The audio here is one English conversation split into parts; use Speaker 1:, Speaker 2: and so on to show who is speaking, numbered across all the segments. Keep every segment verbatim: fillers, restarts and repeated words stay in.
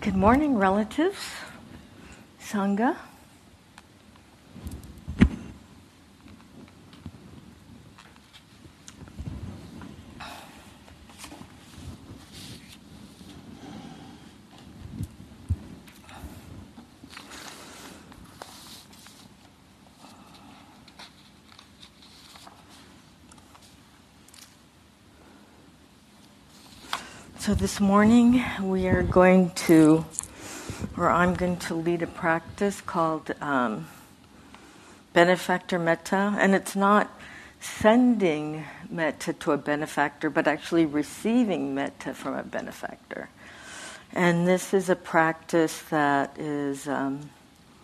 Speaker 1: Good morning, relatives, Sangha. So this morning we are going to, or I'm going to lead a practice called um, Benefactor Metta. And it's not sending metta to a benefactor, but actually receiving metta from a benefactor. And this is a practice that is um,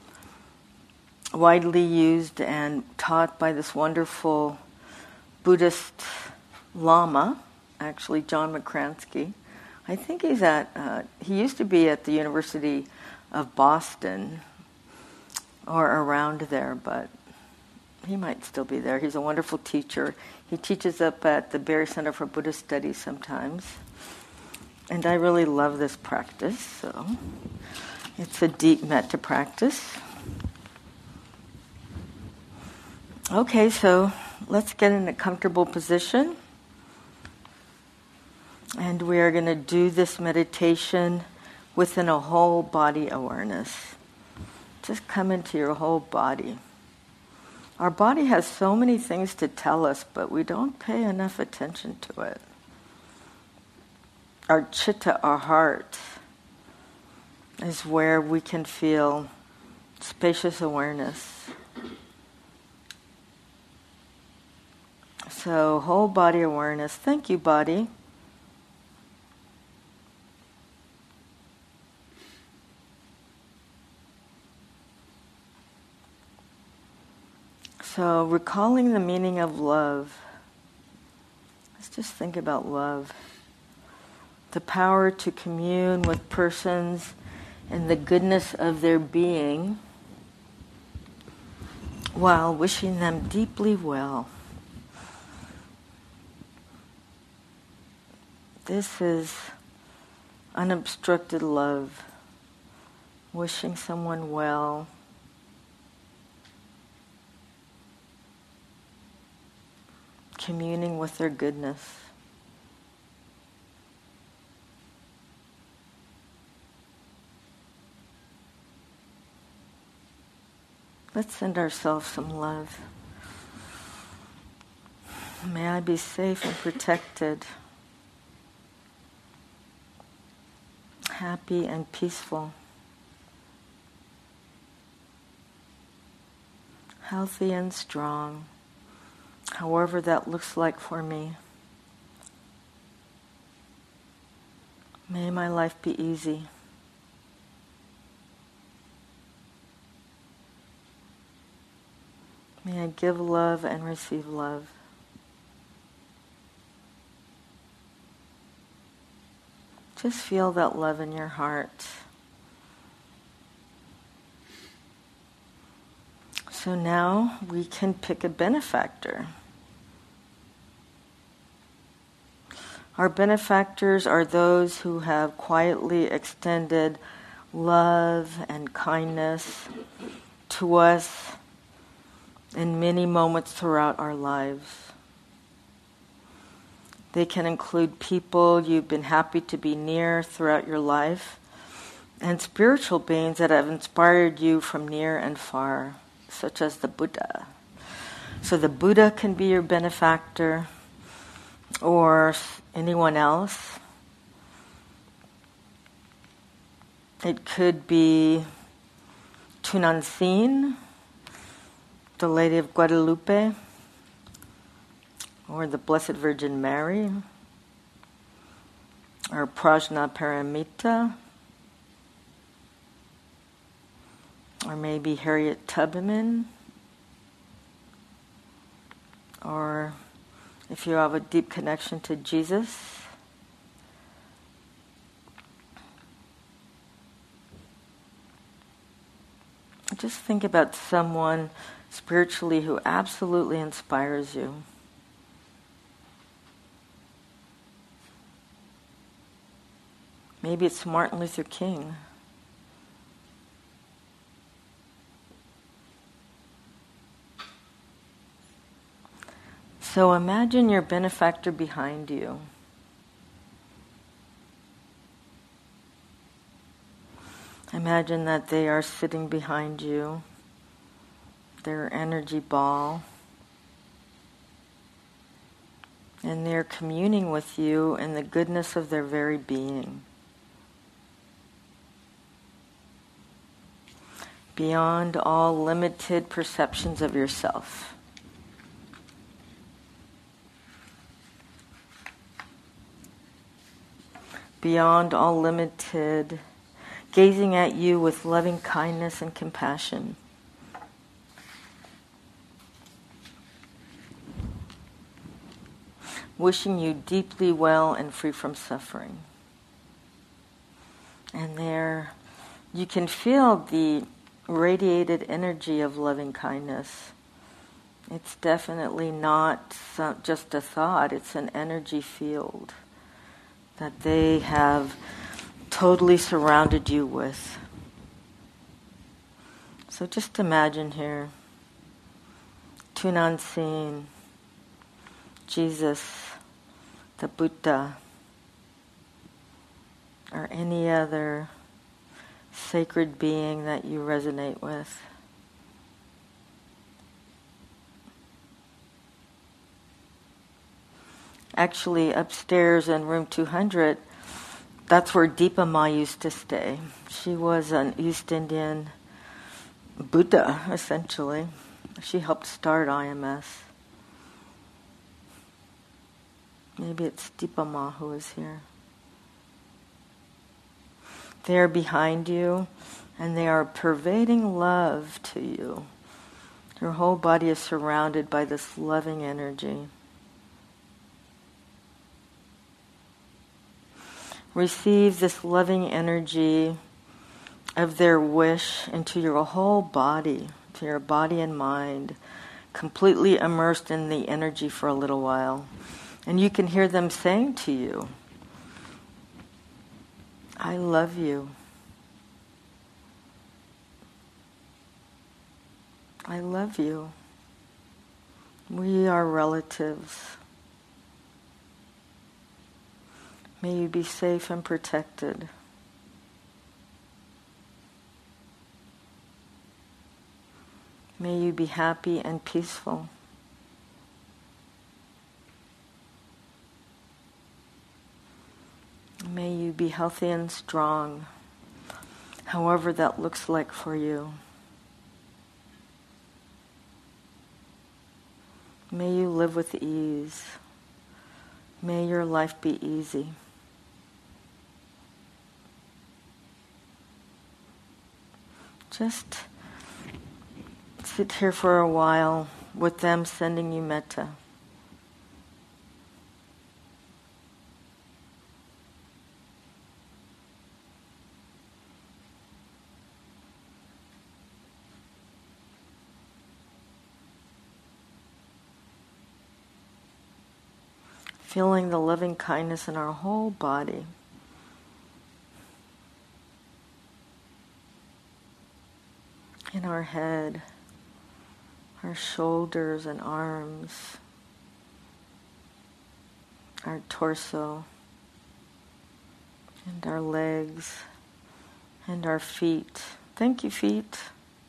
Speaker 1: widely used and taught by this wonderful Buddhist Lama, actually John McCransky. I think he's at, uh, he used to be at the University of Boston or around there, but he might still be there. He's a wonderful teacher. He teaches up at the Barre Center for Buddhist Studies sometimes. And I really love this practice, so it's a deep metta practice. Okay, so let's get in a comfortable position. And we are going to do this meditation within a whole body awareness. Just come into your whole body. Our body has so many things to tell us, but we don't pay enough attention to it. Our chitta, our heart, is where we can feel spacious awareness. So, whole body awareness. Thank you, body. So, recalling the meaning of love. Let's just think about love. The power to commune with persons in the goodness of their being while wishing them deeply well. This is unobstructed love. Wishing someone well. Communing with their goodness. Let's send ourselves some love. May I be safe and protected, happy and peaceful, healthy and strong. However that looks like for me. May my life be easy. May I give love and receive love. Just feel that love in your heart. So now we can pick a benefactor. Our benefactors are those who have quietly extended love and kindness to us in many moments throughout our lives. They can include people you've been happy to be near throughout your life, and spiritual beings that have inspired you from near and far, such as the Buddha. So the Buddha can be your benefactor, or anyone else. It could be Tunantzin, the Lady of Guadalupe, or the Blessed Virgin Mary, or Prajnaparamita, or maybe Harriet Tubman, or if you have a deep connection to Jesus, just think about someone spiritually who absolutely inspires you. Maybe it's Martin Luther King. So imagine your benefactor behind you. Imagine that they are sitting behind you, their energy ball, and they're communing with you in the goodness of their very being. Beyond all limited perceptions of yourself. Beyond all limited, gazing at you with loving kindness and compassion. Wishing you deeply well and free from suffering. And there, you can feel the radiated energy of loving kindness. It's definitely not some, just a thought, it's an energy field that they have totally surrounded you with. So just imagine here, Tunantzin, Jesus, the Buddha, or any other sacred being that you resonate with. Actually, upstairs in room two hundred, that's where Deepa Ma used to stay. She was an East Indian Buddha, essentially. She helped start I M S. Maybe it's Deepa Ma who is here. They are behind you, and they are pervading love to you. Your whole body is surrounded by this loving energy. Receive this loving energy of their wish into your whole body, to your body and mind, completely immersed in the energy for a little while. And you can hear them saying to you, I love you. I love you. We are relatives. May you be safe and protected. May you be happy and peaceful. May you be healthy and strong, however that looks like for you. May you live with ease. May your life be easy. Just sit here for a while with them sending you metta. Feeling the loving kindness in our whole body. In our head, our shoulders and arms, our torso, and our legs, and our feet. Thank you, feet.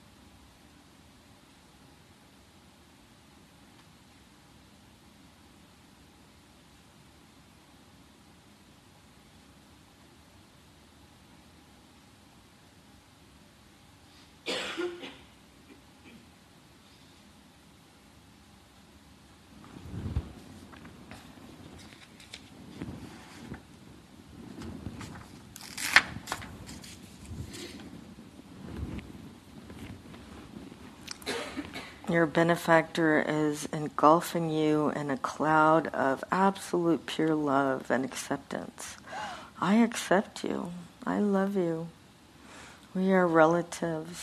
Speaker 1: Your benefactor is engulfing you in a cloud of absolute pure love and acceptance. I accept you. I love you. We are relatives.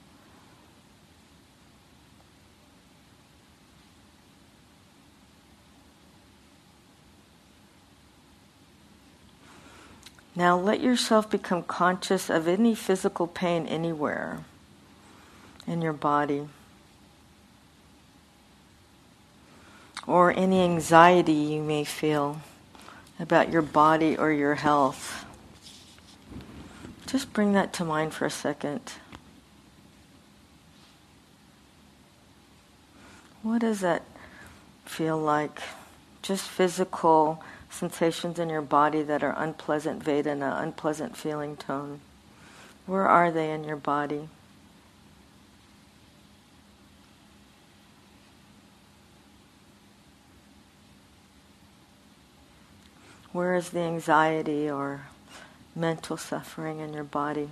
Speaker 1: Now let yourself become conscious of any physical pain anywhere in your body. or any anxiety you may feel about your body or your health. Just bring that to mind for a second. What does that feel like? Just physical sensations in your body that are unpleasant Vedana, unpleasant feeling tone. Where are they in your body? Where is the anxiety or mental suffering in your body?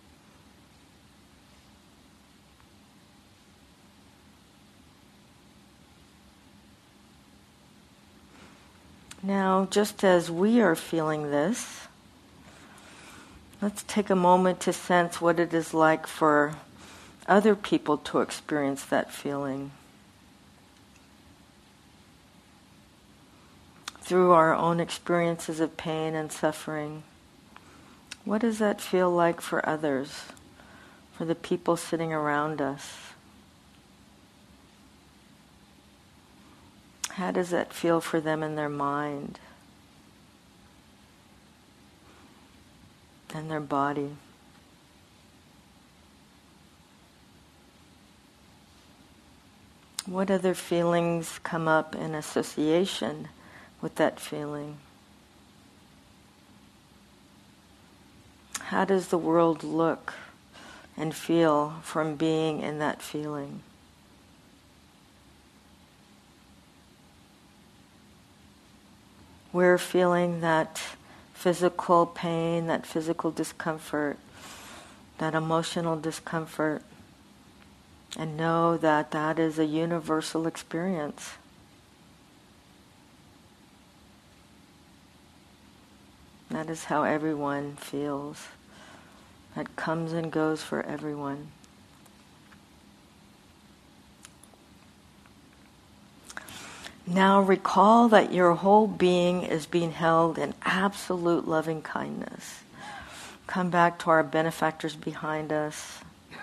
Speaker 1: Now, just as we are feeling this, let's take a moment to sense what it is like for other people to experience that feeling. Through our own experiences of pain and suffering, what does that feel like for others, for the people sitting around us? How does that feel for them in their mind and their body? What other feelings come up in association with that feeling? How does the world look and feel from being in that feeling? We're feeling that physical pain, that physical discomfort, that emotional discomfort, and know that that is a universal experience. That is how everyone feels. That comes and goes for everyone. Now recall that your whole being is being held in absolute loving kindness. Come back to our benefactors behind us.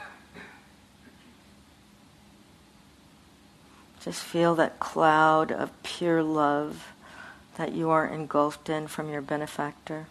Speaker 1: Just feel that cloud of pure love that you are engulfed in from your benefactor.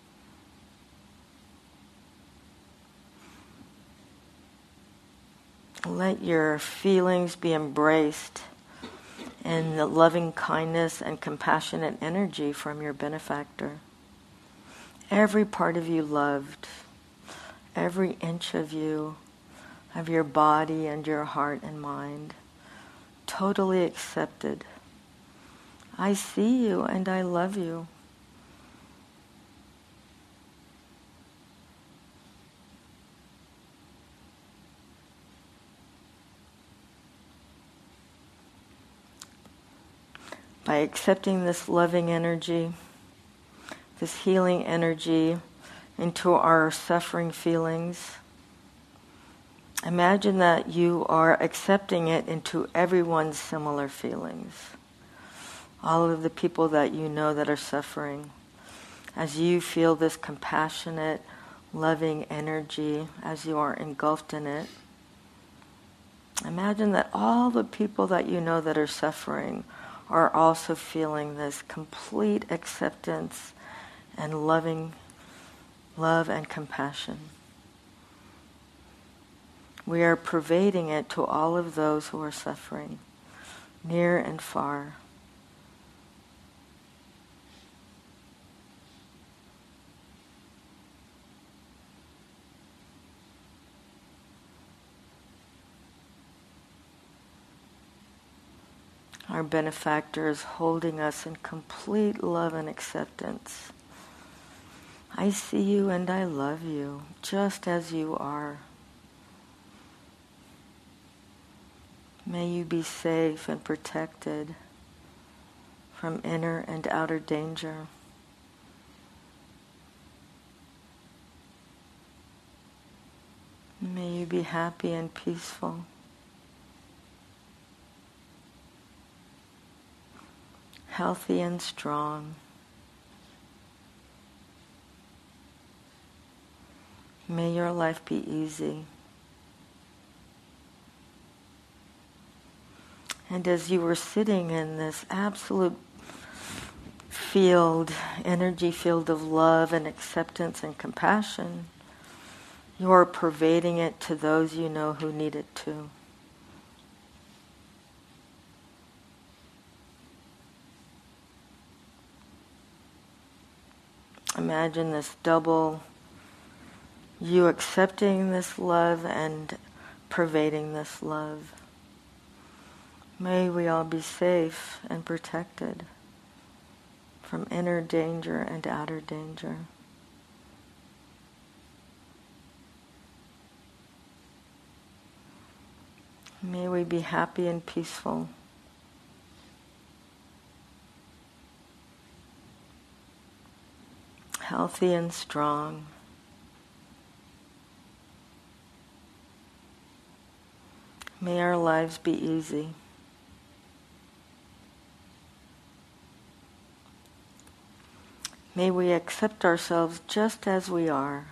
Speaker 1: Let your feelings be embraced in the loving kindness and compassionate energy from your benefactor. Every part of you loved, every inch of you, of your body and your heart and mind, totally accepted. I see you and I love you. By accepting this loving energy, this healing energy into our suffering feelings, imagine that you are accepting it into everyone's similar feelings. All of the people that you know that are suffering. As you feel this compassionate, loving energy, as you are engulfed in it, imagine that all the people that you know that are suffering are also feeling this complete acceptance and loving love and compassion. We are pervading it to all of those who are suffering, near and far. Our benefactor is holding us in complete love and acceptance. I see you and I love you, just as you are. May you be safe and protected from inner and outer danger. May you be happy and peaceful. Healthy and strong. May your life be easy. And as you were sitting in this absolute field, energy field of love and acceptance and compassion, you are pervading it to those you know who need it too. Imagine this double, you accepting this love and pervading this love. May we all be safe and protected from inner danger and outer danger. May we be happy and peaceful. Healthy and strong. May our lives be easy. May we accept ourselves just as we are.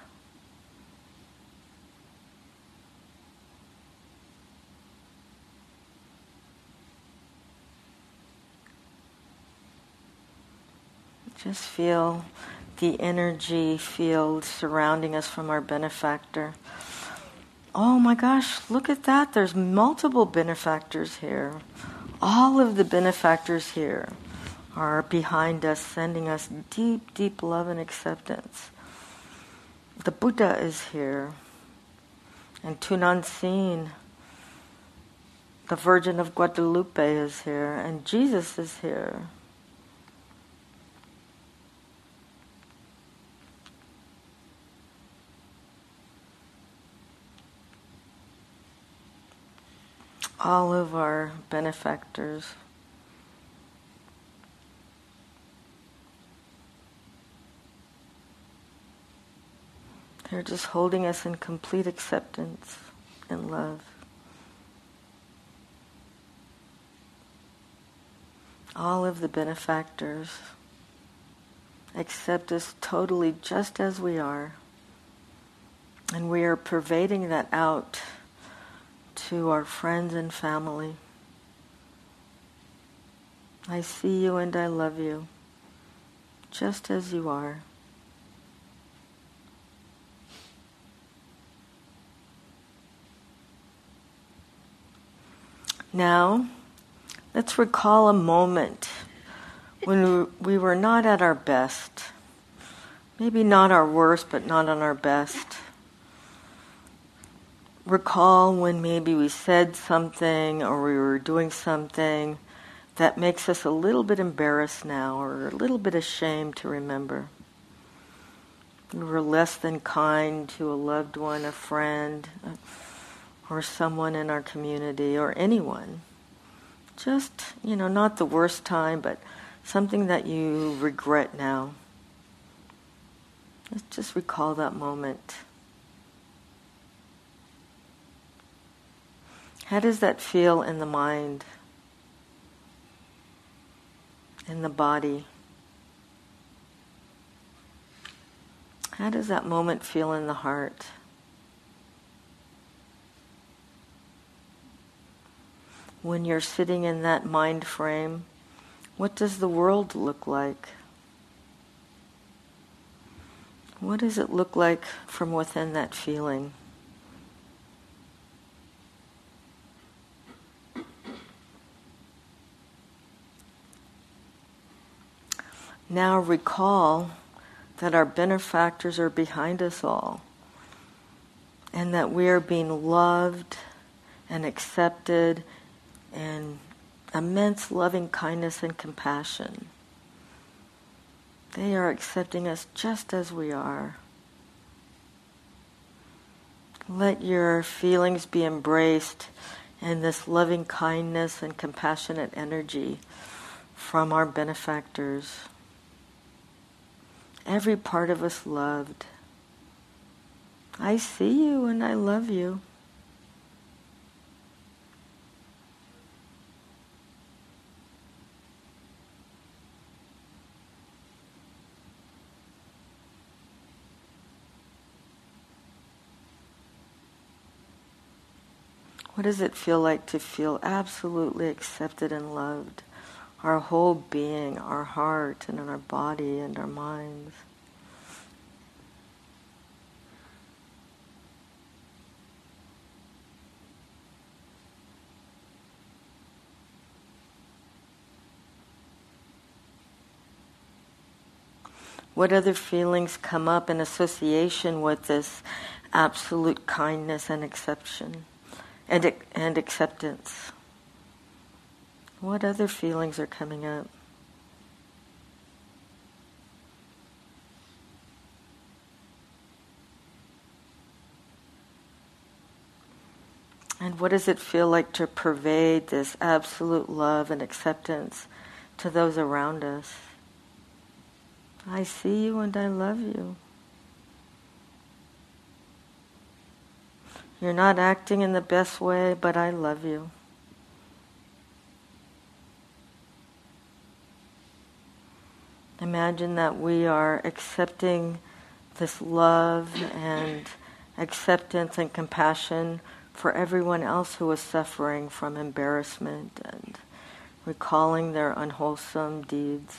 Speaker 1: Just feel the energy field surrounding us from our benefactor. Oh my gosh, look at that. There's multiple benefactors here. All of the benefactors here are behind us, sending us deep, deep love and acceptance. The Buddha is here. And Tunantzin, the Virgin of Guadalupe, is here. And Jesus is here. All of our benefactors. They're just holding us in complete acceptance and love. All of the benefactors accept us totally just as we are. And we are pervading that out to our friends and family. I see you and I love you, just as you are. Now, let's recall a moment when we were not at our best. Maybe not our worst, but not on our best. Recall when maybe we said something or we were doing something that makes us a little bit embarrassed now or a little bit ashamed to remember. We were less than kind to a loved one, a friend, or someone in our community, or anyone. Just, you know, not the worst time, but something that you regret now. Let's just recall that moment. How does that feel in the mind, in the body? How does that moment feel in the heart? When you're sitting in that mind frame, what does the world look like? What does it look like from within that feeling? Now recall that our benefactors are behind us all, and that we are being loved and accepted and immense loving kindness and compassion. They are accepting us just as we are. Let your feelings be embraced in this loving kindness and compassionate energy from our benefactors. Every part of us loved. I see you and I love you. What does it feel like to feel absolutely accepted and loved? Our whole being, our heart, and in our body and our minds. What other feelings come up in association with this absolute kindness and acceptance and, and acceptance? What other feelings are coming up? And what does it feel like to pervade this absolute love and acceptance to those around us? I see you and I love you. You're not acting in the best way, but I love you. Imagine that we are accepting this love and acceptance and compassion for everyone else who is suffering from embarrassment and recalling their unwholesome deeds.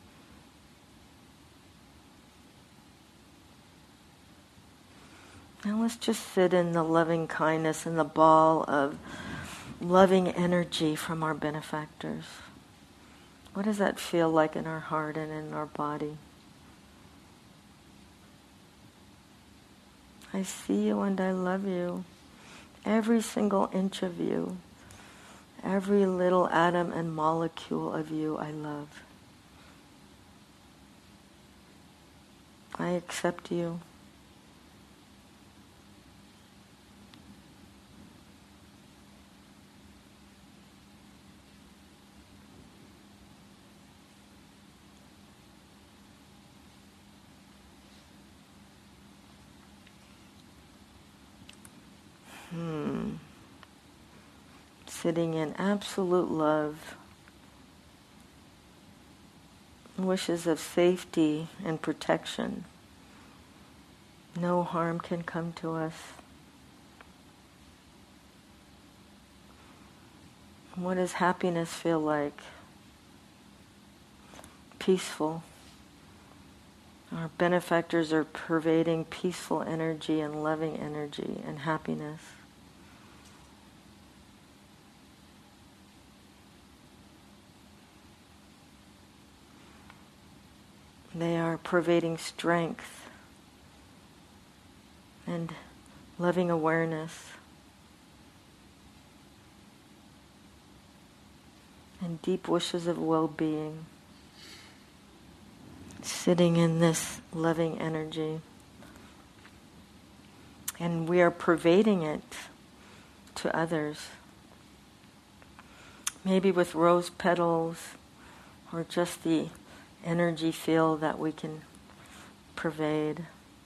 Speaker 1: Now let's just sit in the loving kindness and the ball of loving energy from our benefactors. What does that feel like in our heart and in our body? I see you and I love you. Every single inch of you. Every little atom and molecule of you I love. I accept you. Hmm. Sitting in absolute love, wishes of safety and protection. No harm can come to us. What does happiness feel like? Peaceful. Our benefactors are pervading peaceful energy and loving energy and happiness. They are pervading strength and loving awareness and deep wishes of well-being. Sitting in this loving energy. And we are pervading it to others. Maybe with rose petals or just the energy field that we can pervade.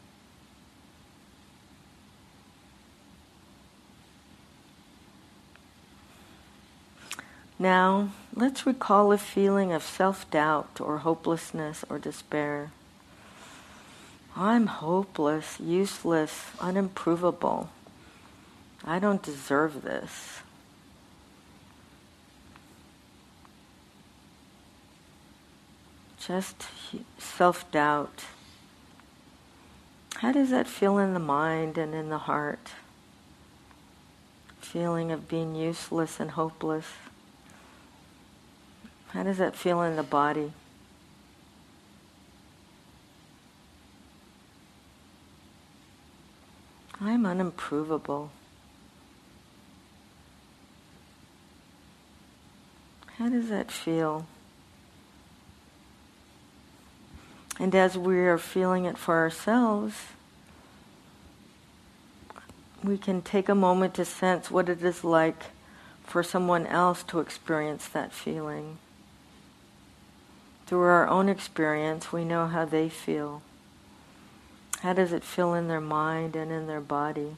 Speaker 1: Now, let's recall a feeling of self-doubt or hopelessness or despair. I'm hopeless, useless, unimprovable. I don't deserve this. Just self-doubt. How does that feel in the mind and in the heart? Feeling of being useless and hopeless. How does that feel in the body? I'm unimprovable. How does that feel? And as we are feeling it for ourselves, we can take a moment to sense what it is like for someone else to experience that feeling. Through our own experience, we know how they feel. How does it feel in their mind and in their body?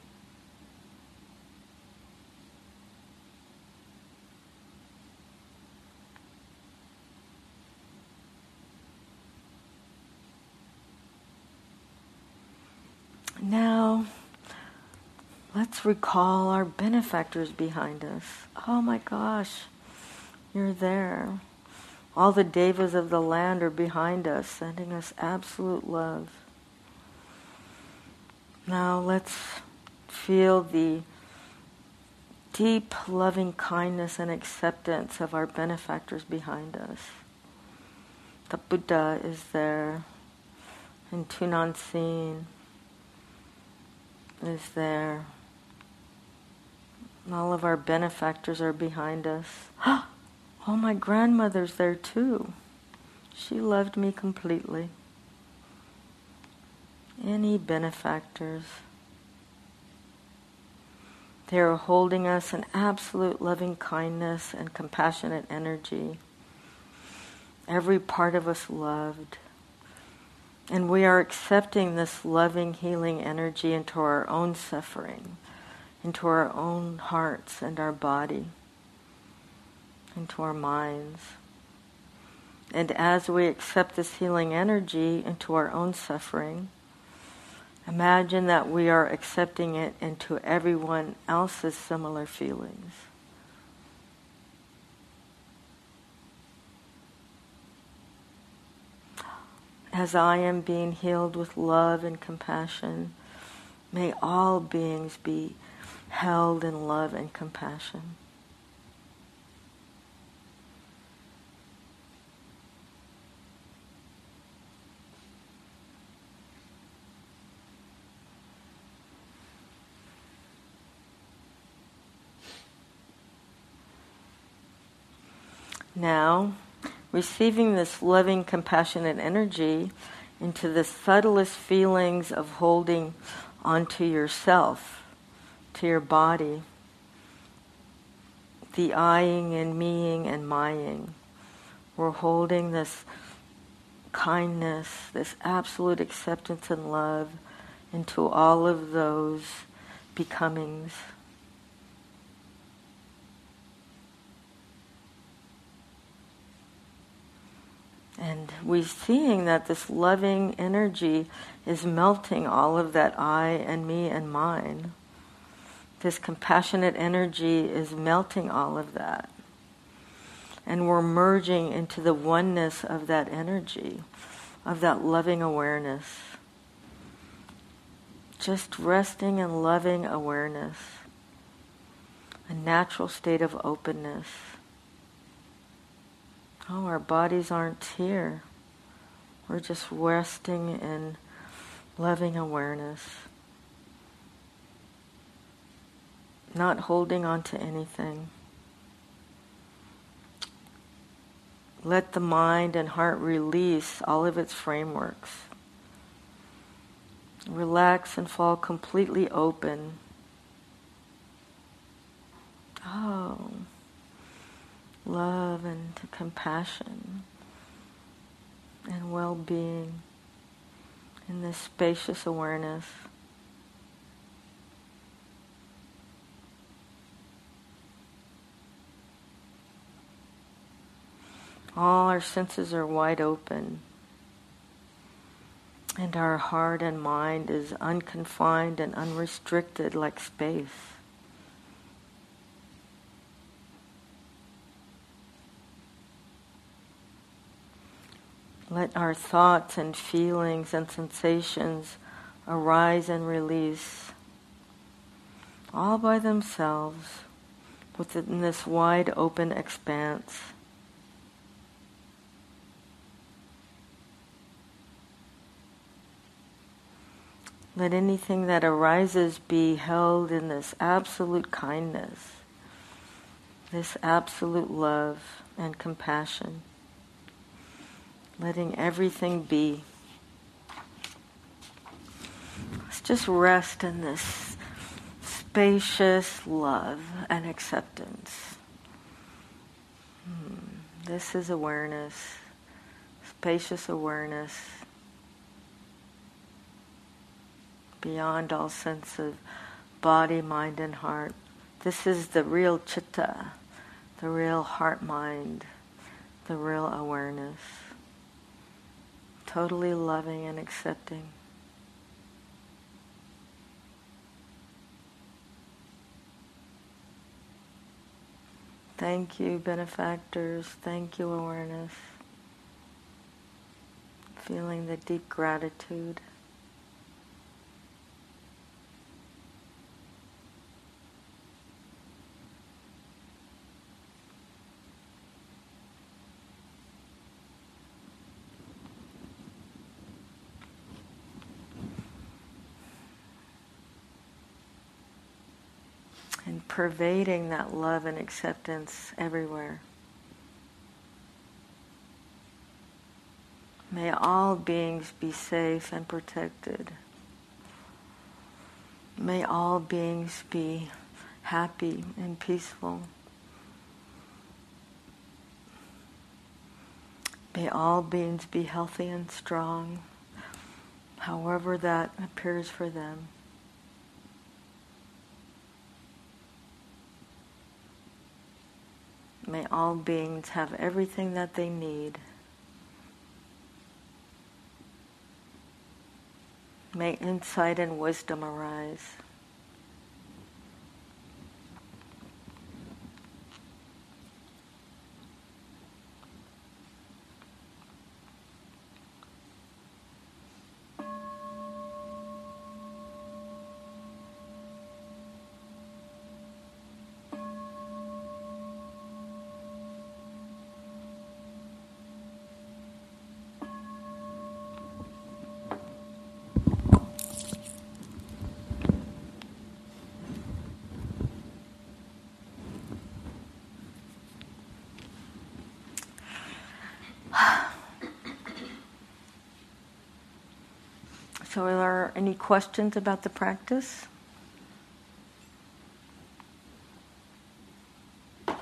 Speaker 1: Now, let's recall our benefactors behind us. Oh my gosh, you're there. All the devas of the land are behind us, sending us absolute love. Now let's feel the deep loving kindness and acceptance of our benefactors behind us. The Buddha is there, and Tunantzin is there. And all of our benefactors are behind us. Oh, my grandmother's there too. She loved me completely. Any benefactors. They are holding us in absolute loving kindness and compassionate energy. Every part of us loved. And we are accepting this loving, healing energy into our own suffering, into our own hearts and our body, into our minds. And as we accept this healing energy into our own suffering, imagine that we are accepting it into everyone else's similar feelings. As I am being healed with love and compassion, may all beings be held in love and compassion. Now, receiving this loving, compassionate energy into the subtlest feelings of holding onto yourself, to your body, the I-ing and me-ing and my-ing. We're holding this kindness, this absolute acceptance and love into all of those becomings. And we're seeing that this loving energy is melting all of that I and me and mine. This compassionate energy is melting all of that. And we're merging into the oneness of that energy, of that loving awareness. Just resting in loving awareness. A natural state of openness. Oh, our bodies aren't here. We're just resting in loving awareness. Not holding on to anything. Let the mind and heart release all of its frameworks. Relax and fall completely open. Oh. Love and compassion and well-being in this spacious awareness. All our senses are wide open, and our heart and mind is unconfined and unrestricted like space. Let our thoughts and feelings and sensations arise and release all by themselves within this wide open expanse. Let anything that arises be held in this absolute kindness, this absolute love and compassion. Letting everything be. Let's just rest in this spacious love and acceptance. Hmm. This is awareness, spacious awareness, beyond all sense of body, mind, and heart. This is the real chitta, the real heart-mind, the real awareness. Totally loving and accepting. Thank you, benefactors. Thank you, awareness. Feeling the deep gratitude. And pervading that love and acceptance everywhere. May all beings be safe and protected. May all beings be happy and peaceful. May all beings be healthy and strong, however that appears for them. May all beings have everything that they need. May insight and wisdom arise. So are there any questions about the practice?
Speaker 2: Just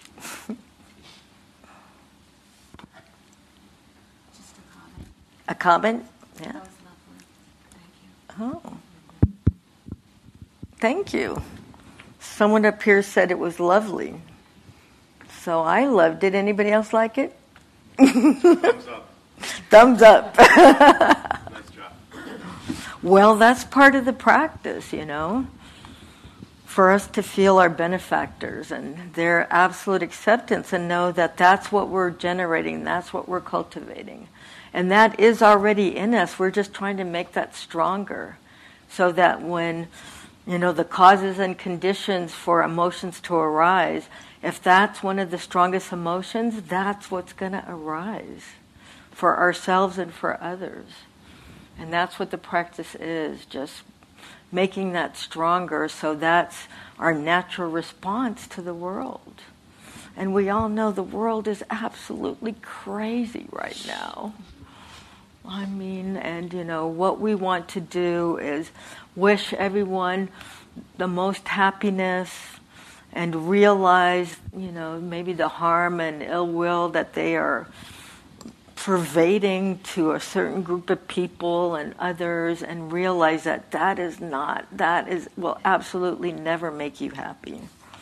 Speaker 2: a comment.
Speaker 1: A comment? Yeah.
Speaker 2: That was lovely. Thank you.
Speaker 1: Oh. Thank you. Someone up here said it was lovely. So I loved it. Anybody else like it?
Speaker 3: Thumbs up.
Speaker 1: Thumbs up.
Speaker 3: Nice job.
Speaker 1: Well, that's part of the practice, you know, for us to feel our benefactors and their absolute acceptance and know that that's what we're generating, that's what we're cultivating. And that is already in us. We're just trying to make that stronger so that when, you know, the causes and conditions for emotions to arise, if that's one of the strongest emotions, that's what's going to arise for ourselves and for others. And that's what the practice is, just making that stronger, so that's our natural response to the world. And we all know the world is absolutely crazy right now. I mean, and you know, what we want to do is wish everyone the most happiness and realize, you know, maybe the harm and ill will that they are pervading to a certain group of people and others, and realize that that is not, that is, will absolutely never make you happy.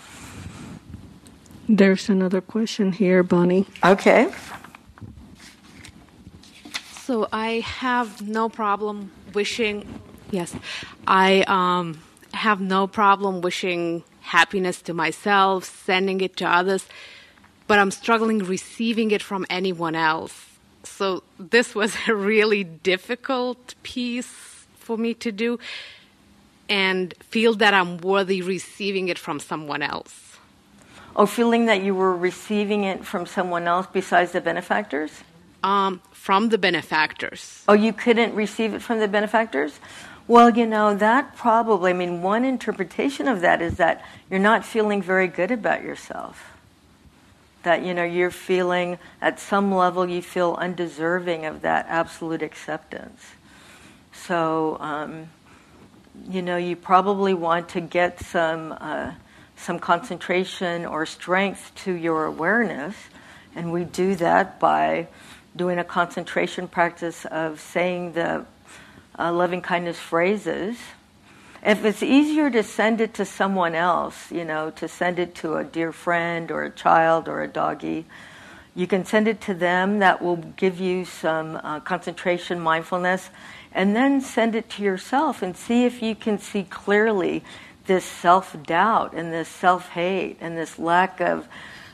Speaker 4: There's another question here, Bonnie.
Speaker 1: Okay.
Speaker 5: So I have no problem wishing, yes, I um, have no problem wishing happiness to myself, sending it to others, but I'm struggling receiving it from anyone else. So this was a really difficult piece for me to do, and feel that I'm worthy receiving it from someone else.
Speaker 1: Oh, feeling that you were receiving it from someone else besides the benefactors?
Speaker 5: Um, from the benefactors.
Speaker 1: Oh, you couldn't receive it from the benefactors? Well, you know, that probably, I mean, one interpretation of that is that you're not feeling very good about yourself. That, you know, you're feeling, at some level, you feel undeserving of that absolute acceptance. So, um, you know, you probably want to get some uh, some concentration or strength to your awareness, and we do that by doing a concentration practice of saying the uh, loving kindness phrases. If it's easier to send it to someone else, you know, to send it to a dear friend or a child or a doggy, you can send it to them. That will give you some uh, concentration, mindfulness, and then send it to yourself and see if you can see clearly this self-doubt and this self-hate and this lack of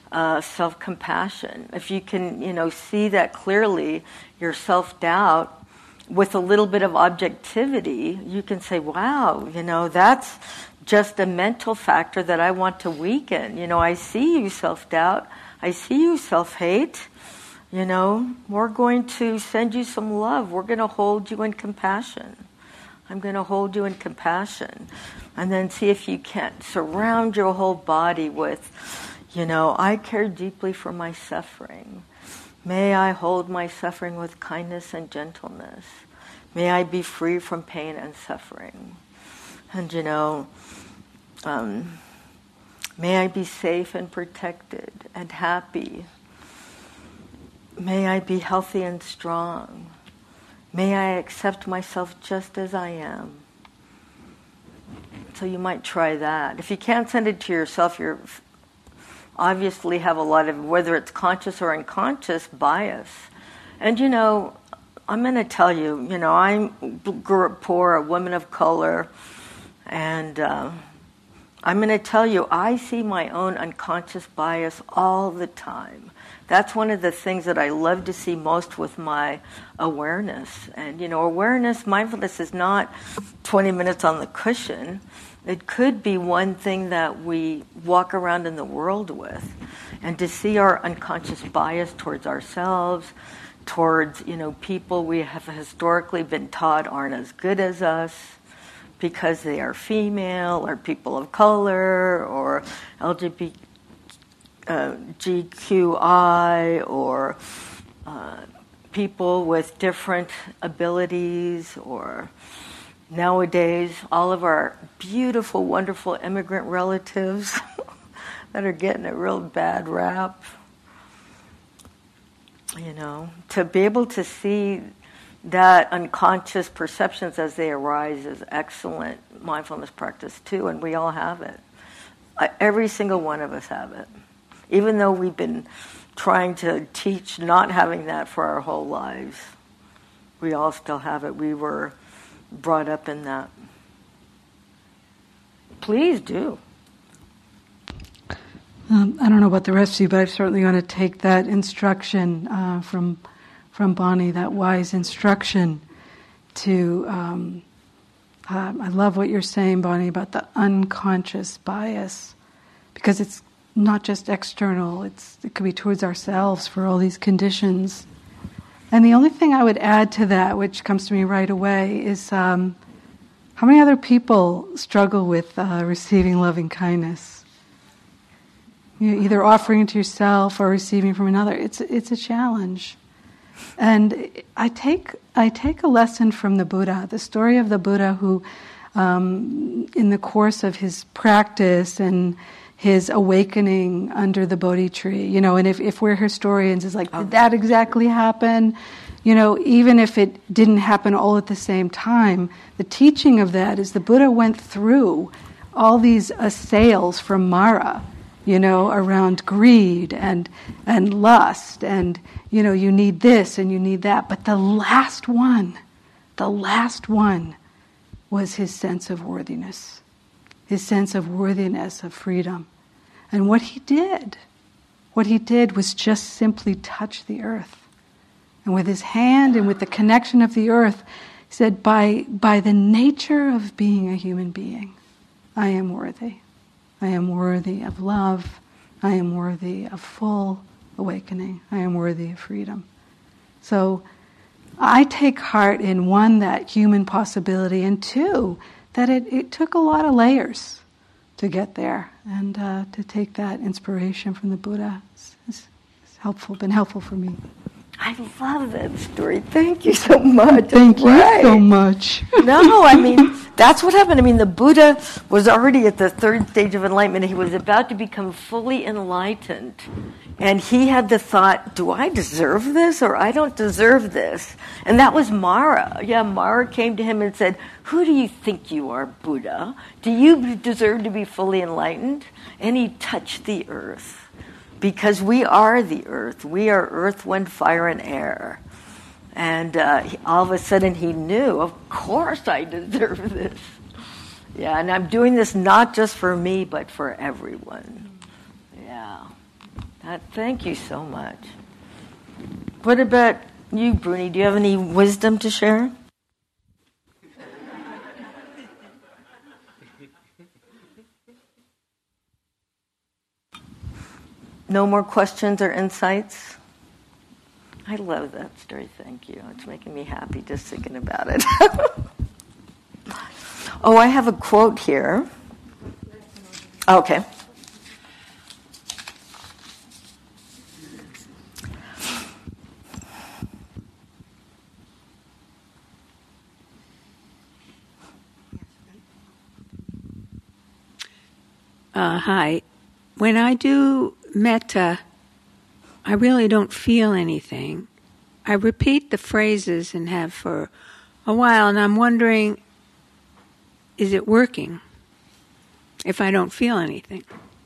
Speaker 1: uh, self-compassion. If you can, you know, see that clearly, your self-doubt, with a little bit of objectivity, you can say, wow, you know, that's just a mental factor that I want to weaken. You know, I see you self-doubt. I see you self-hate. You know, we're going to send you some love. We're going to hold you in compassion. I'm going to hold you in compassion. And then see if you can't surround your whole body with, you know, I care deeply for my suffering. May I hold my suffering with kindness and gentleness. May I be free from pain and suffering. And, you know, um, may I be safe and protected and happy. May I be healthy and strong. May I accept myself just as I am. So you might try that. If you can't send it to yourself, you obviously have a lot of, whether it's conscious or unconscious, bias. And, you know, I'm going to tell you, you know, I grew up poor, a woman of color, and uh, I'm going to tell you, I see my own unconscious bias all the time. That's one of the things that I love to see most with my awareness. And, you know, awareness, mindfulness is not twenty minutes on the cushion. It could be one thing that we walk around in the world with. And to see our unconscious bias towards ourselves, towards, you know, people we have historically been taught aren't as good as us because they are female or people of color or L G B T Q I or uh, people with different abilities, or nowadays all of our beautiful, wonderful immigrant relatives that are getting a real bad rap. You know, to be able to see that unconscious perceptions as they arise is excellent mindfulness practice too, and we all have it. Every single one of us have it. Even though we've been trying to teach not having that for our whole lives, we all still have it. We were brought up in that. Please do.
Speaker 6: Um, I don't know about the rest of you, but I'm certainly going to take that instruction uh, from from Bonnie, that wise instruction to, um, uh, I love what you're saying, Bonnie, about the unconscious bias, because it's not just external, it's it could be towards ourselves for all these conditions. And the only thing I would add to that, which comes to me right away, is um, how many other people struggle with uh, receiving loving kindness? You know, either offering it to yourself or receiving from another. It's it's a challenge. And I take I take a lesson from the Buddha, the story of the Buddha who, um, in the course of his practice and his awakening under the Bodhi tree, you know, and if, if we're historians, it's like, did that exactly happen? You know, even if it didn't happen all at the same time, the teaching of that is the Buddha went through all these assails from Mara, you know, around greed and and lust and, you know, you need this and you need that. But the last one, the last one was his sense of worthiness, his sense of worthiness, of freedom. And what he did, what he did was just simply touch the earth. And with his hand and with the connection of the earth, he said, by, by the nature of being a human being, I am worthy. I am worthy of love. I am worthy of full awakening. I am worthy of freedom. So I take heart in, one, that human possibility, and two, that it, it took a lot of layers to get there. And uh, to take that inspiration from the Buddha is, is, is helpful, been helpful for me.
Speaker 1: I love that story. Thank you so much.
Speaker 6: Thank you
Speaker 1: right.
Speaker 6: so much.
Speaker 1: No, I mean, that's what happened. I mean, the Buddha was already at the third stage of enlightenment. He was about to become fully enlightened. And he had the thought, do I deserve this or I don't deserve this? And that was Mara. Yeah, Mara came to him and said, who do you think you are, Buddha? Do you deserve to be fully enlightened? And he touched the earth. Because we are the earth. We are earth, wind, fire, and air. And uh, he, all of a sudden he knew, of course I deserve this. Yeah, and I'm doing this not just for me, but for everyone. Yeah, that. Thank you so much. What about you, Bruni? Do you have any wisdom to share? No more questions or insights? I love that story. Thank you. It's making me happy just thinking about it. Oh, I have a quote here. Okay.
Speaker 7: Uh, hi. When I do metta, I really don't feel anything. I repeat the phrases and have for a while, and I'm wondering, is it working if I don't feel anything?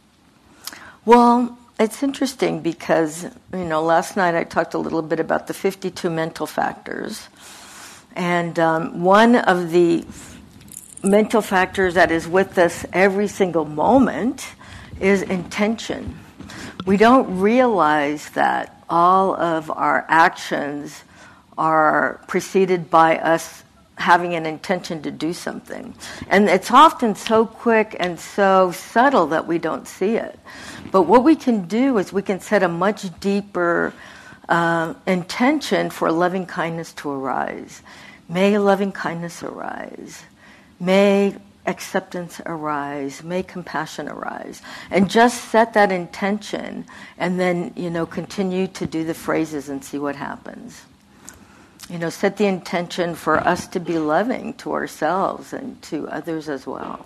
Speaker 1: Well, it's interesting because, you know, last night I talked a little bit about the fifty-two mental factors. And um, one of the mental factors that is with us every single moment is intention. We don't realize that all of our actions are preceded by us having an intention to do something. And it's often so quick and so subtle that we don't see it. But what we can do is we can set a much deeper uh, intention for loving kindness to arise. May loving kindness arise. May acceptance arise. May compassion arise. And just set that intention and then, you know, continue to do the phrases and see what happens. You know, set the intention for us to be loving to ourselves and to others as well.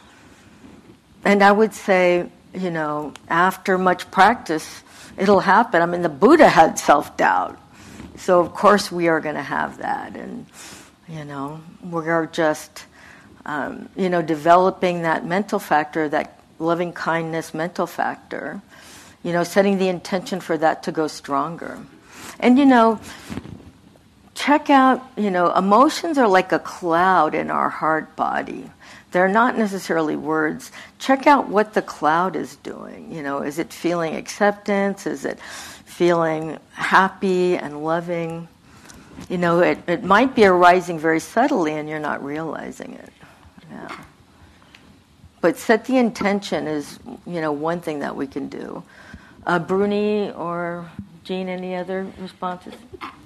Speaker 1: And I would say, you know, after much practice, it'll happen. I mean, the Buddha had self-doubt. So, of course, we are going to have that. And, you know, we're just... Um, you know, developing that mental factor, that loving kindness mental factor, you know, setting the intention for that to go stronger. And, you know, check out, you know, emotions are like a cloud in our heart body. They're not necessarily words. Check out what the cloud is doing. You know, is it feeling acceptance? Is it feeling happy and loving? You know, it, it might be arising very subtly and you're not realizing it. Yeah. But set the intention is, you know, one thing that we can do. Uh, Bruni or Jean, any other responses?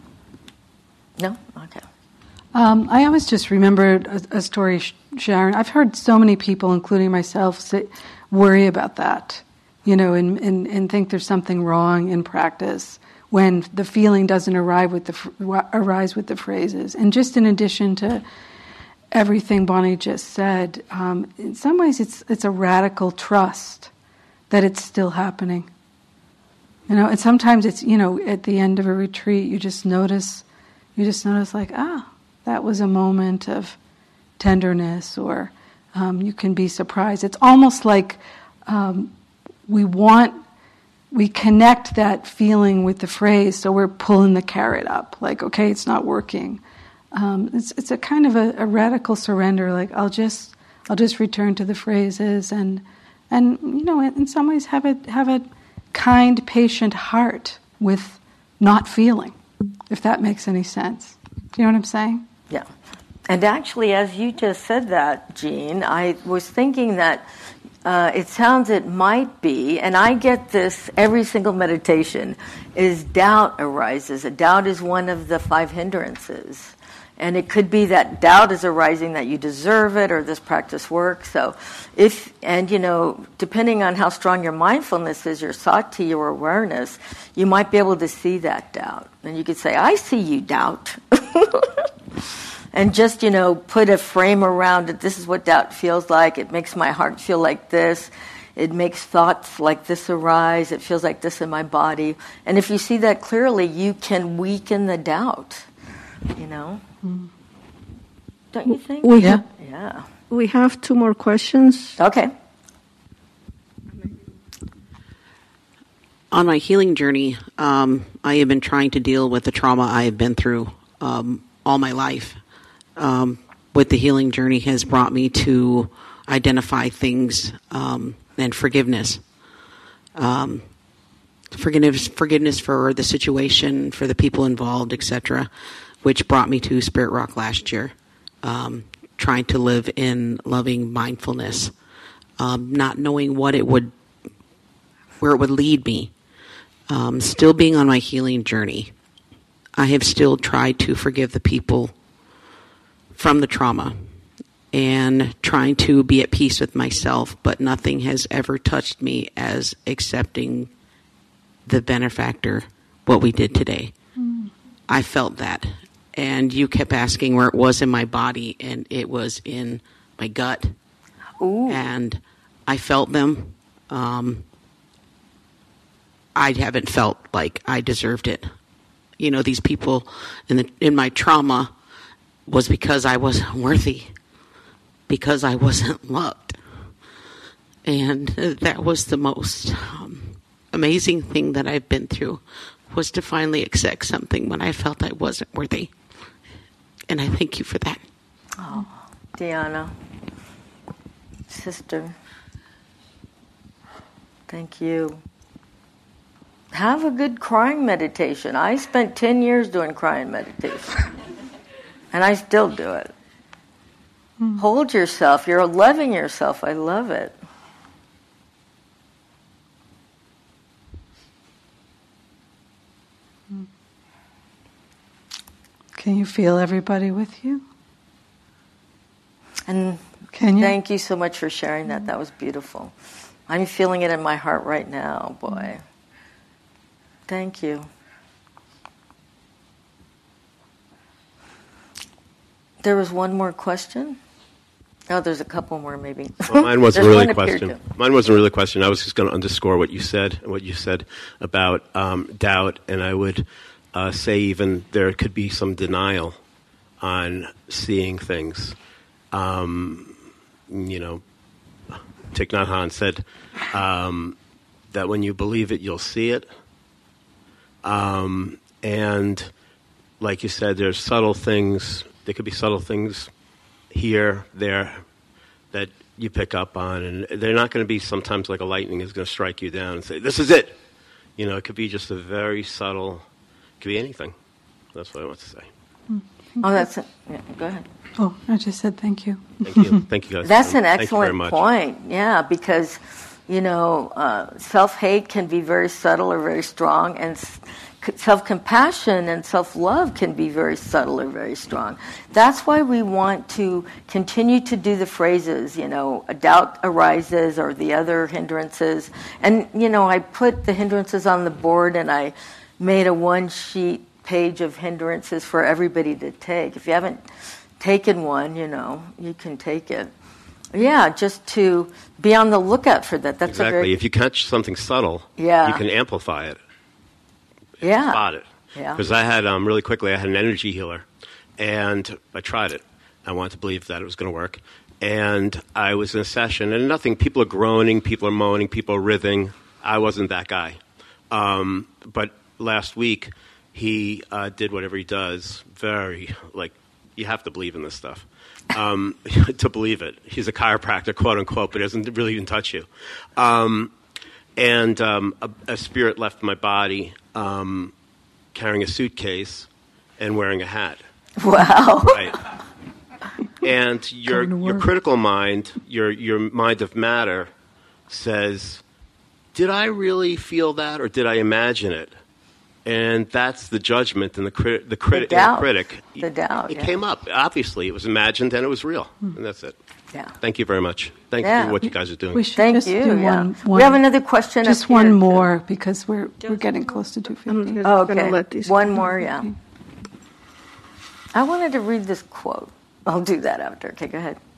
Speaker 1: No? Okay.
Speaker 6: Um, I always just remembered a, a story, Sharon. I've heard so many people, including myself, say, worry about that, you know, and, and, and think there's something wrong in practice when the feeling doesn't arrive with the arise with the phrases. And just in addition to everything Bonnie just said, um, in some ways it's it's a radical trust that it's still happening. You know, and sometimes it's, you know, at the end of a retreat, you just notice, you just notice like, ah, that was a moment of tenderness, or um, you can be surprised. It's almost like um, we want, we connect that feeling with the phrase, so we're pulling the carrot up, like, okay, it's not working. Um, it's it's a kind of a, a radical surrender. Like I'll just I'll just return to the phrases and and you know in, in some ways have a have a kind, patient heart with not feeling, if that makes any sense. Do you know what I'm saying?
Speaker 1: Yeah. And actually, as you just said that, Jean, I was thinking that uh, it sounds it might be, and I get this every single meditation, is doubt arises. A doubt is one of the five hindrances. And it could be that doubt is arising that you deserve it or this practice works. So if, and you know, depending on how strong your mindfulness is, your sati, your awareness, you might be able to see that doubt. And you could say, I see you, doubt. And just, you know, put a frame around it. This is what doubt feels like. It makes my heart feel like this. It makes thoughts like this arise. It feels like this in my body. And if you see that clearly, you can weaken the doubt, you know. Don't you think?
Speaker 4: We
Speaker 1: yeah.
Speaker 4: have,
Speaker 1: yeah.
Speaker 4: We have two more questions.
Speaker 1: Okay.
Speaker 8: On my healing journey, um, I have been trying to deal with the trauma I have been through um, all my life. Um, with the healing journey has brought me to identify things um, and forgiveness. Um, forgiveness, forgiveness for the situation, for the people involved, et cetera, which brought me to Spirit Rock last year, um, trying to live in loving mindfulness, um, not knowing what it would, where it would lead me, um, still being on my healing journey. I have still tried to forgive the people from the trauma and trying to be at peace with myself, but nothing has ever touched me as accepting the benefactor, what we did today. Mm. I felt that. And you kept asking where it was in my body, and it was in my gut.
Speaker 1: Ooh.
Speaker 8: And I felt them. Um, I haven't felt like I deserved it. You know, these people in the in my trauma was because I wasn't worthy, because I wasn't loved. And that was the most um, amazing thing that I've been through, was to finally accept something when I felt I wasn't worthy. And I thank you for that.
Speaker 1: Oh, Deanna, sister, thank you. Have a good crying meditation. I spent ten years doing crying meditation. And I still do it. Mm. Hold yourself. You're loving yourself. I love it.
Speaker 6: Can you feel everybody with you?
Speaker 1: And
Speaker 6: Can you?
Speaker 1: Thank you so much for sharing that. That was beautiful. I'm feeling it in my heart right now, boy. Thank you. There was one more question. Oh, there's a couple more, maybe.
Speaker 3: Well, mine wasn't
Speaker 1: There's
Speaker 3: really a
Speaker 1: one
Speaker 3: question.
Speaker 1: appeared to.
Speaker 3: Mine wasn't really a question. I was just going to underscore what you said, what you said about um, doubt, and I would uh, say even there could be some denial on seeing things. Um, you know, Thich Nhat Hanh said um, that when you believe it, you'll see it. Um, and like you said, there's subtle things. There could be subtle things here, there, that you pick up on, and they're not going to be sometimes like a lightning is going to strike you down and say, this is it. You know, it could be just a very subtle, it could be anything. That's what I want to say.
Speaker 1: Oh, that's it. Yeah, go ahead.
Speaker 6: Oh, I just said thank you.
Speaker 3: Thank you. Thank you, guys.
Speaker 1: That's an
Speaker 3: Thank you very
Speaker 1: excellent
Speaker 3: much.
Speaker 1: point. Yeah, because, you know, uh, self-hate can be very subtle or very strong, and s- self-compassion and self-love can be very subtle or very strong. That's why we want to continue to do the phrases, you know, a doubt arises or the other hindrances. And, you know, I put the hindrances on the board and I made a one-sheet page of hindrances for everybody to take. If you haven't taken one, you know, you can take it. Yeah, just to be on the lookout for that. That's
Speaker 3: Exactly.
Speaker 1: a very,
Speaker 3: If you catch something subtle,
Speaker 1: Yeah.
Speaker 3: you can amplify it.
Speaker 1: yeah.
Speaker 3: Spot it.
Speaker 1: Yeah.
Speaker 3: Because I had, um, really quickly, I had an energy healer, and I tried it. I wanted to believe that it was going to work. And I was in a session, and nothing, people are groaning, people are moaning, people are writhing. I wasn't that guy. Um, but last week, he uh, did whatever he does, very, like, you have to believe in this stuff. Um, to believe it. He's a chiropractor, quote unquote, but he doesn't really even touch you. Um, and um, a, a spirit left my body um, carrying a suitcase and wearing a hat.
Speaker 1: Wow.
Speaker 3: Right. And your
Speaker 6: Going to
Speaker 3: your
Speaker 6: work.
Speaker 3: critical mind, your your mind of matter, says, "Did I really feel that, or did I imagine it?" And that's the judgment and the crit, the, crit,
Speaker 1: The
Speaker 3: and the
Speaker 1: doubt.
Speaker 3: critic.
Speaker 1: The doubt,
Speaker 3: It
Speaker 1: yeah.
Speaker 3: came up. Obviously, it was imagined and it was real, and that's it.
Speaker 1: Yeah.
Speaker 3: Thank you very much. Thank you
Speaker 1: Yeah.
Speaker 3: for what you guys are doing.
Speaker 6: We should
Speaker 1: Thank
Speaker 6: just
Speaker 1: you.
Speaker 6: do
Speaker 1: yeah.
Speaker 6: one, one.
Speaker 1: We have another question.
Speaker 6: Just
Speaker 1: up here,
Speaker 6: one
Speaker 1: too.
Speaker 6: more because we're we're getting close to two
Speaker 4: I'm
Speaker 6: fifty.
Speaker 4: just
Speaker 1: Oh,
Speaker 4: gonna
Speaker 1: okay.
Speaker 4: let these
Speaker 1: One
Speaker 4: go.
Speaker 1: more, yeah. I wanted to read this quote. I'll do that after. Okay, go ahead.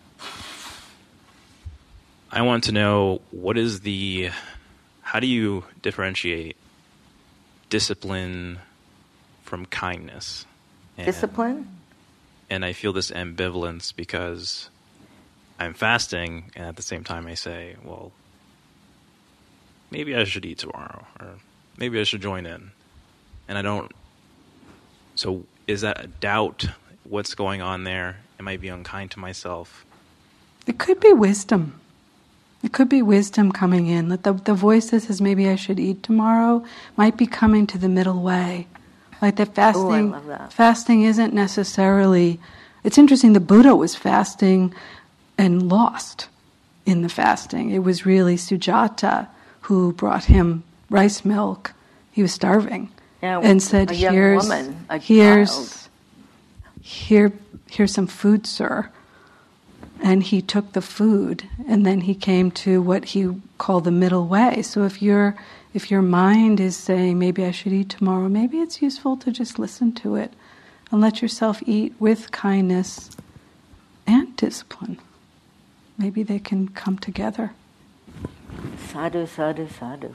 Speaker 9: I want to know, what is the, how do you differentiate discipline from kindness? And,
Speaker 1: Discipline?
Speaker 9: And I feel this ambivalence because I'm fasting, and at the same time I say, well, maybe I should eat tomorrow, or maybe I should join in. And I don't, so is that a doubt? What's going on there? Am I being unkind to myself?
Speaker 6: It could be wisdom. It could be wisdom coming in. That the, the voice that says maybe I should eat tomorrow might be coming to the middle way. Like that fasting,
Speaker 1: Ooh, I love that.
Speaker 6: fasting isn't necessarily... It's interesting, the Buddha was fasting and lost in the fasting. It was really Sujata who brought him rice milk. He was starving.
Speaker 1: Yeah,
Speaker 6: and said,
Speaker 1: a young
Speaker 6: here's,
Speaker 1: woman, a
Speaker 6: here's,
Speaker 1: child.
Speaker 6: Here, here's some food, sir. And he took the food, and then he came to what he called the middle way. So if your if your mind is saying, maybe I should eat tomorrow, maybe it's useful to just listen to it and let yourself eat with kindness and discipline. Maybe they can come together.
Speaker 1: Sadhu, sadhu, sadhu.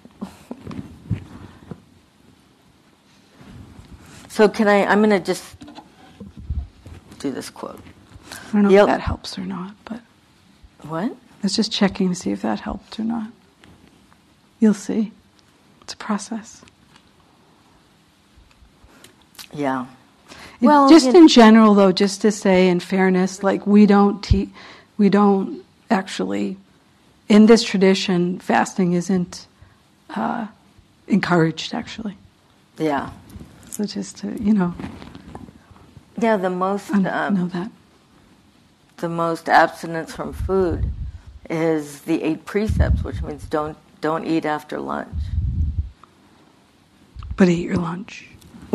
Speaker 1: So can I, I'm going to just do this quote.
Speaker 6: I don't know
Speaker 1: Yep.
Speaker 6: if that helps or not, but
Speaker 1: What?
Speaker 6: I was just checking to see if that helped or not. You'll see. It's a process.
Speaker 1: Yeah.
Speaker 6: Well, just in general, though, just to say, in fairness, like we don't te- we don't actually, in this tradition, fasting isn't uh, encouraged. Actually,
Speaker 1: Yeah.
Speaker 6: so just to you know,
Speaker 1: Yeah, the most
Speaker 6: um,
Speaker 1: um,
Speaker 6: know that.
Speaker 1: the most abstinence from food is the eight precepts, which means don't don't eat after lunch.
Speaker 6: But eat your lunch.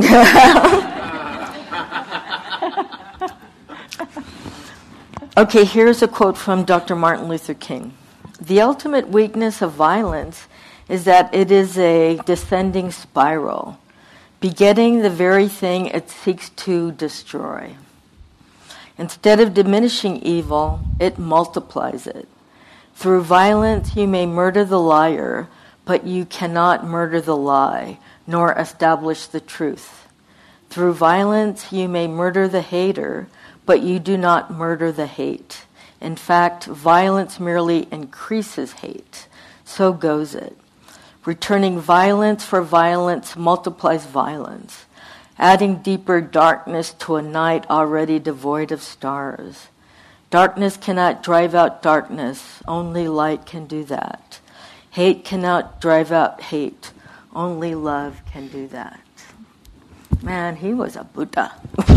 Speaker 1: Okay, here's a quote from Doctor Martin Luther King. The ultimate weakness of violence is that it is a descending spiral, begetting the very thing it seeks to destroy. Instead of diminishing evil, it multiplies it. Through violence you may murder the liar, but you cannot murder the lie, nor establish the truth. Through violence you may murder the hater, but you do not murder the hate. In fact, violence merely increases hate. So goes it. Returning violence for violence multiplies violence, adding deeper darkness to a night already devoid of stars. Darkness cannot drive out darkness, only light can do that. Hate cannot drive out hate, only love can do that. Man, he was a Buddha.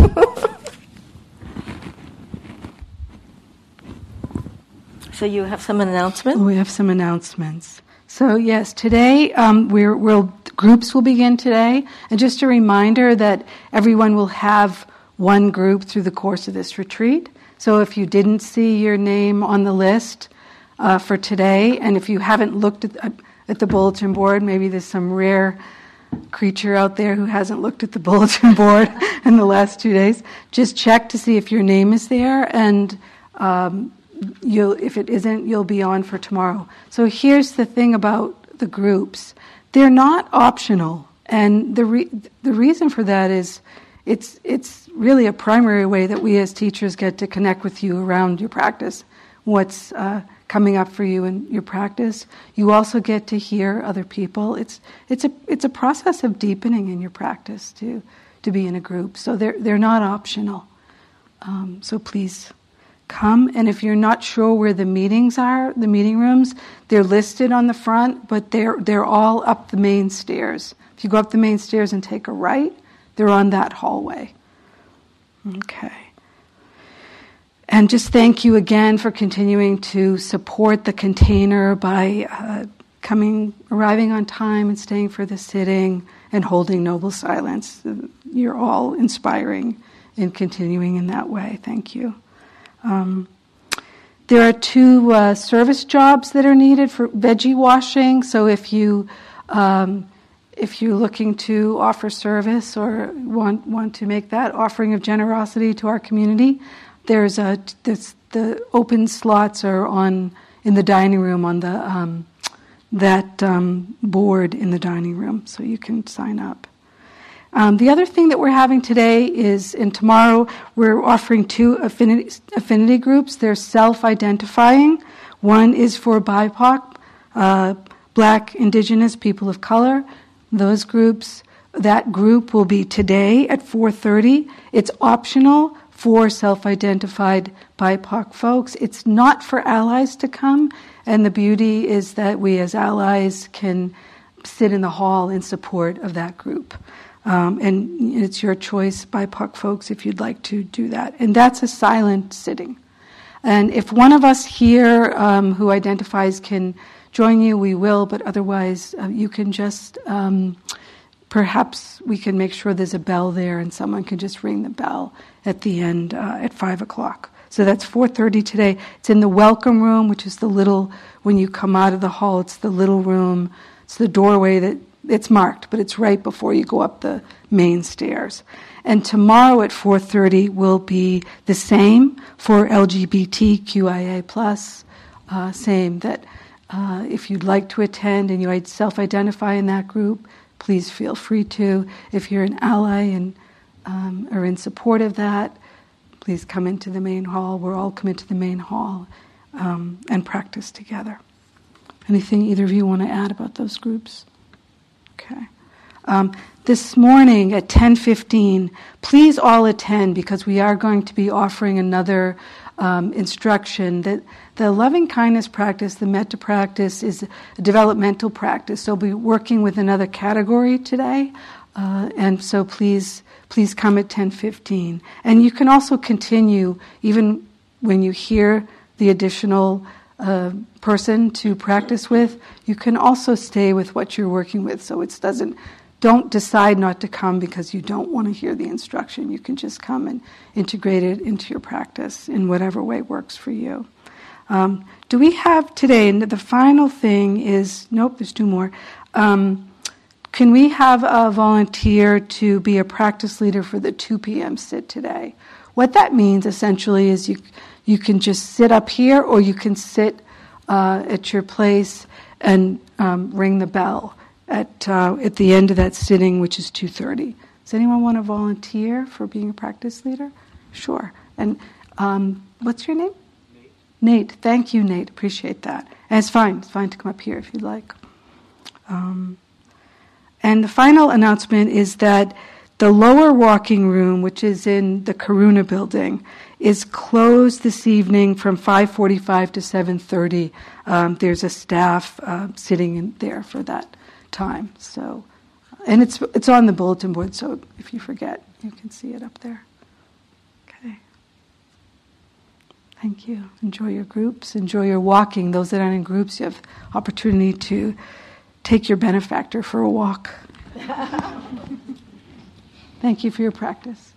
Speaker 1: So you have some announcements?
Speaker 6: We have some announcements. So yes, today um, we're, we'll groups will begin today, and just a reminder that everyone will have one group through the course of this retreat. So if you didn't see your name on the list uh, for today, and if you haven't looked at, uh, at the bulletin board, maybe there's some rare creature out there who hasn't looked at the bulletin board in the last two days, just check to see if your name is there, and um, you'll, if it isn't, you'll be on for tomorrow. So here's the thing about the groups. They're not optional, and the re- the reason for that is it's it's really a primary way that we as teachers get to connect with you around your practice, what's uh, coming up for you in your practice. You also get to hear other people. It's it's a it's a process of deepening in your practice to to be in a group. So they're they're not optional. Um, so please come, and if you're not sure where the meetings are, the meeting rooms, they're listed on the front, but they're they're all up the main stairs. If you go up the main stairs and take a right, they're on that hallway. Okay. And just thank you again for continuing to support the container by uh, coming, arriving on time and staying for the sitting and holding noble silence. You're all inspiring in continuing in that way. Thank you. Um, there are two uh, service jobs that are needed for veggie washing. So if you um, if you're looking to offer service or want want to make that offering of generosity to our community, there's a this, the open slots are on in the dining room on the um, that um, board in the dining room, so you can sign up. Um, the other thing that we're having today is, and tomorrow, we're offering two affinity, affinity groups. They're self-identifying. One is for B I P O C, uh, Black, Indigenous, people of color. Those groups, that group will be today at four thirty. It's optional for self-identified B I P O C folks. It's not for allies to come, and the beauty is that we as allies can sit in the hall in support of that group. Um, and it's your choice, B I P O C folks, if you'd like to do that. And that's a silent sitting. And if one of us here um, who identifies can join you, we will, but otherwise uh, you can just, um, perhaps we can make sure there's a bell there and someone can just ring the bell at the end uh, at five o'clock. So that's four thirty today. It's in the welcome room, which is the little, when you come out of the hall, it's the little room. It's the doorway that, it's marked, but it's right before you go up the main stairs. And tomorrow at four thirty will be the same for L G B T Q I A plus, uh, same that uh, if you'd like to attend and you self-identify in that group, please feel free to. If you're an ally and um, are in support of that, please come into the main hall. We'll all come into the main hall um, and practice together. Anything either of you want to add about those groups? Okay. Um, this morning at ten fifteen, please all attend because we are going to be offering another um, instruction. That the loving kindness practice, the metta practice, is a developmental practice. So we'll be working with another category today, uh, and so please, please come at ten fifteen. And you can also continue even when you hear the additional uh, person to practice with. You can also stay with what you're working with, so it doesn't. Don't decide not to come because you don't want to hear the instruction. You can just come and integrate it into your practice in whatever way works for you. Um, do we have today, and the final thing is, nope, there's two more. Um, can we have a volunteer to be a practice leader for the two p.m. sit today? What that means essentially is you you can just sit up here or you can sit uh, at your place and um, ring the bell at uh, at the end of that sitting, which is two thirty. Does anyone want to volunteer for being a practice leader? Sure. And um, what's your name? Nate. Nate. Thank you, Nate. Appreciate that. And it's fine. It's fine to come up here if you'd like. Um, and the final announcement is that the lower walking room, which is in the Karuna building, is closed this evening from five forty-five to seven thirty. Um, there's a staff uh, sitting in there for that time. So, and it's it's on the bulletin board, so if you forget, you can see it up there. Okay. Thank you. Enjoy your groups. Enjoy your walking. Those that aren't in groups, you have opportunity to take your benefactor for a walk. Thank you for your practice.